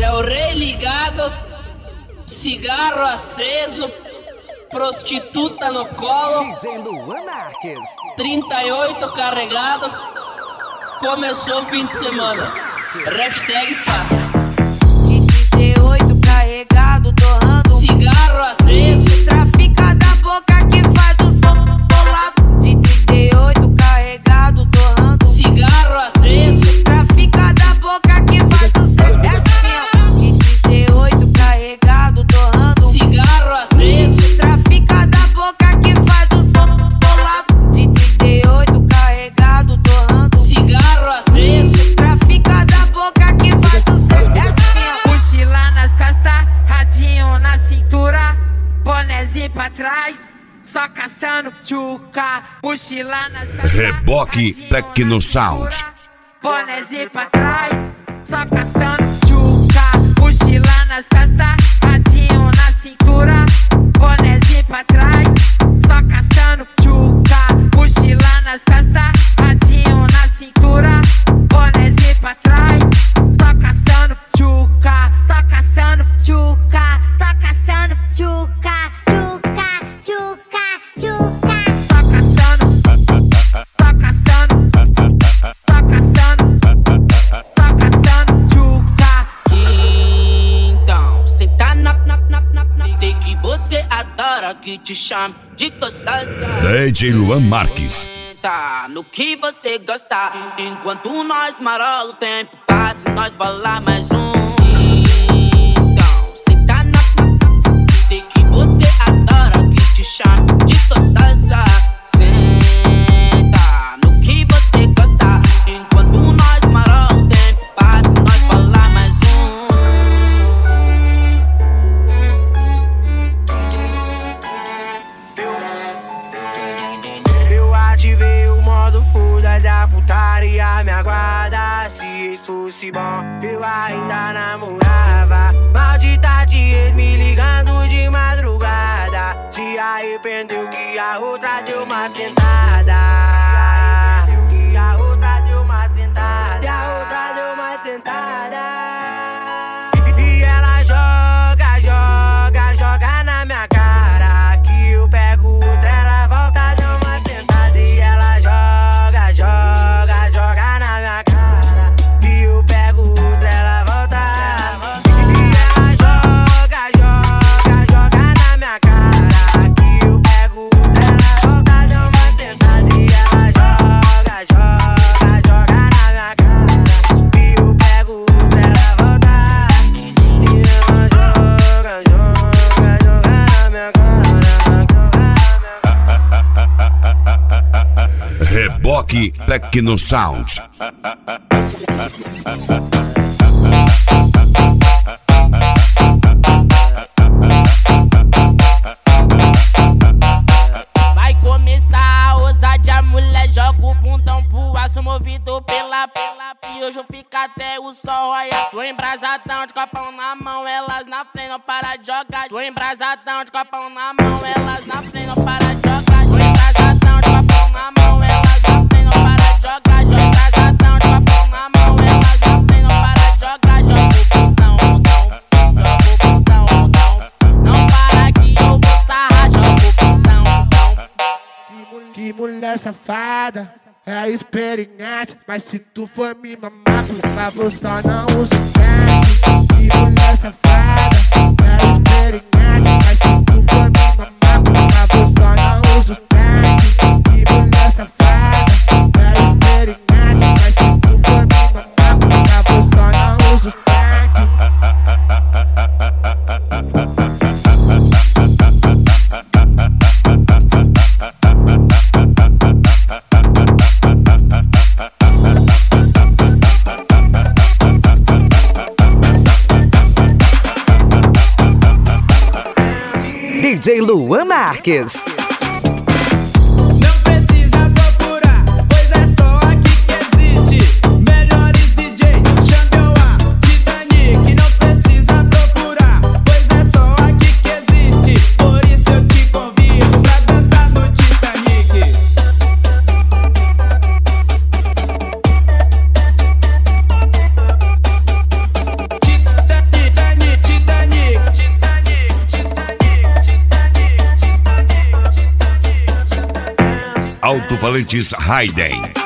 Del Rey ligado, cigarro aceso, prostituta no colo, DJ Luan Marques. 38 carregado, começou o fim de semana. Hashtag paz. De 38 carregado, torrando Cigarro aceso, trafica da boca que faz o som bolado. De 38 carregado, torrando cigarro aceso, trafica da boca que faz o som. De 38 carregado, torrando cigarro aceso, trafica da boca que faz o som bolado. De 38 carregado, torrando cigarro aceso, trafica da boca que faz o som. Mochila nas costas, radinho na cintura, bonezinho pra trás, só caçando tchuca. Mochila nas costas, Reboque radinho Tecno na Sound. cintura, bonezinho pra trás, só caçando tchuca. Mochila nas costas, radinho na cintura, bonezinho pra trás, só caçando tchuca. Mochila nas costas, radinho na cintura, bonezinho pra trás, só caçando tchuca. Só caçando tchuca, Tô caçando tchuca, tchuca, tchuca, tchuca. só caçando, só caçando, só caçando, só caçando tchuca. Então, senta na. Sei que você adora que te chame de gostosa. DJ Luan Marques. Tá no que você gosta. Enquanto nós marola o tempo passa e nós bolar mais um. Então, senta na. Sei que você adora que te chame de gostosa. Senta no que você gosta. Enquanto nós marola o tempo passa e nós bolar mais um. Eu ativei o modo foda da putaria, me aguarda. Se isso fosse bom, eu ainda namorava. Maldita de ex me ligando de madrugada. Se arrependeu que a outra deu uma sentada. Que a outra deu uma sentada. Que a outra deu uma sentada. E ela joga, joga, joga na minha cara. Que eu pego outra, ela volta, deu uma sentada. E ela joga, joga, joga na minha cara. Que eu pego outra, ela volta. E ela joga, joga, joga na minha cara. Que eu pego outra, ela volta, deu uma sentada. E ela joga, joga, joga na minha cara. Que eu pego outra, ela volta. E ela joga, joga, joga na minha cara. Reboque Tecno Sound. Vai começar a ousadia, mulher, joga o bundão pro aço, movido pela. E hoje eu fico até o sol, olha. Tô embrasadão de copão na mão, elas na frente não para de jogar. Tô embrasadão de copão na mão, elas na frente não para de jogar. Tô embrasadão de copão na mão, elas na frente não para de jogar. Tô embrasadão de copão na mão, elas na frente não para de jogar. Joga o botão, joga o botão, não para que eu vou sarrar, joga o botão. Que mulher safada, é experiente. Mas se tu for me mamar, por favor, só não usa o que mulher safada, é experiente. Mas se tu for me mamar, por favor, só não usa o que mulher safada, é experiente. Mas se tu for me mamar, por favor, só não usa o DJ Luan Marques. Não precisa procurar, pois é só aqui que existe. Melhores DJs, Xandioá, Titanic. Não precisa procurar, pois é só aqui que existe. Por isso eu te convido pra dançar no Titanic. Titanic. Alto-falantes Hayden.